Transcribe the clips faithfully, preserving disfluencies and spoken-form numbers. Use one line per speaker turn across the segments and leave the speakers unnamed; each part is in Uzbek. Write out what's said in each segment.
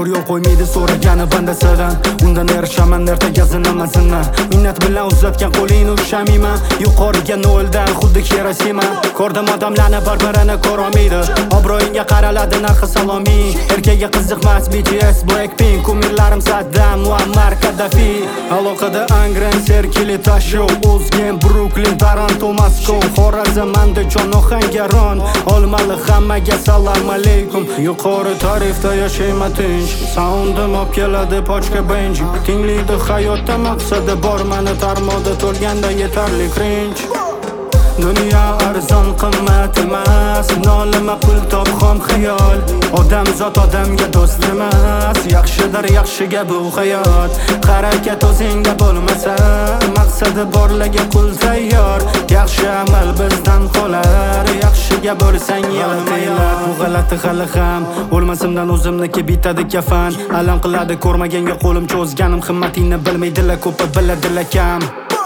umr yo'l qo'ymaydi so'ragani bandasidan. Undan erishaman ertaga zinamasini. Minnat bilan uzatgan qo'lingni ushamayman. Yuqoriga noldan xuddi Hirosima. Ko'rdim odamlarni bir-birini ko'rolmaydi. Obro'yingga qaraladi narxi saloming. Erkakga qiziqmas B T S, Blackpink, kumirlarim Saddam, Muammar Kaddafi. Aloqada Angren, Serkili, Tasho, O'zgen, Brooklyn, Toronto, Moskva, Xorazm, Andijon, Ohangaron. Olmali hammaga salom alaykum. Yuqori tarifda yashayman tinch. Soundim olib keladi pochka bench. Tinglaydi hayotda maqsadi bor, mani tarmoqda to'lganda yetarli cringe. Dunyo arzon qimmat emas, nolima pul top xom xayol. Odam zot odamga do'st emas, yaxshidir yaxshiga bu hayot. Harakat o'zingda bo'lmasa, maqsadi borlarga qul tayyor. Yaxshi amal bizdan qolar, yaxshiga bo'lsang yonmaylar. Bu g'alati hali ham o'lmasimdan o'zimniki bitadi kafan. Alam qiladi ko'rmaganga qo'lim cho'zganim, himmatingni bilmaydilar ko'pi biladilar kam.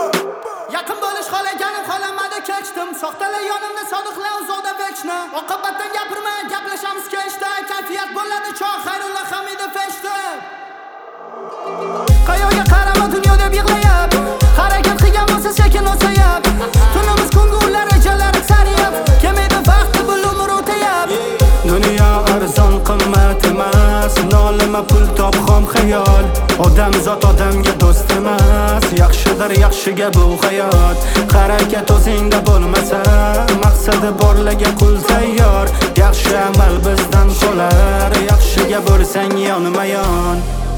Soxtalar yonimda sodiqlar uzoqda vechna. Oqibatdan gapirma, gaplashamiz kechda. Kayfiyat bo'ladi choq, Xayrullo Hamidov feshda. Qayoqqa qarama dunyo deb yig'layap. Harakat qilgan bo'lsa sekin o'sayap. Tunimiz kungular rejalari sariyap. Kelmaydi vaqti bu umr o'tayap.
Dunyo arzon qimmat emas, nolima pul top xom xayol. Odam zot odamga do'st emas, yaxshidir yaxshiga bu hayot. Harakat o'zingda bo'lmasa, maqsadi borlarga qul tayyor. Yaxshi amal bizdan qolar, yaxshiga bo'lsang yonma yon.